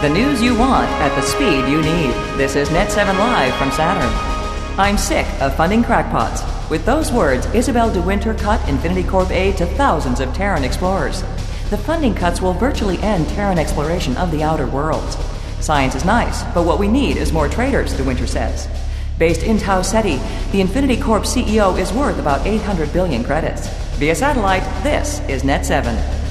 The news you want at the speed you need. This is Net 7 Live from Saturn. I'm sick of funding crackpots. With those words, Isabel de Winter cut Infinity Corp aid to thousands of Terran explorers. The funding cuts will virtually end Terran exploration of the outer worlds. Science is nice, but what we need is more traders, de Winter says. Based in Tau Ceti, the Infinity Corp CEO is worth about 800 billion credits. Via satellite, this is Net 7.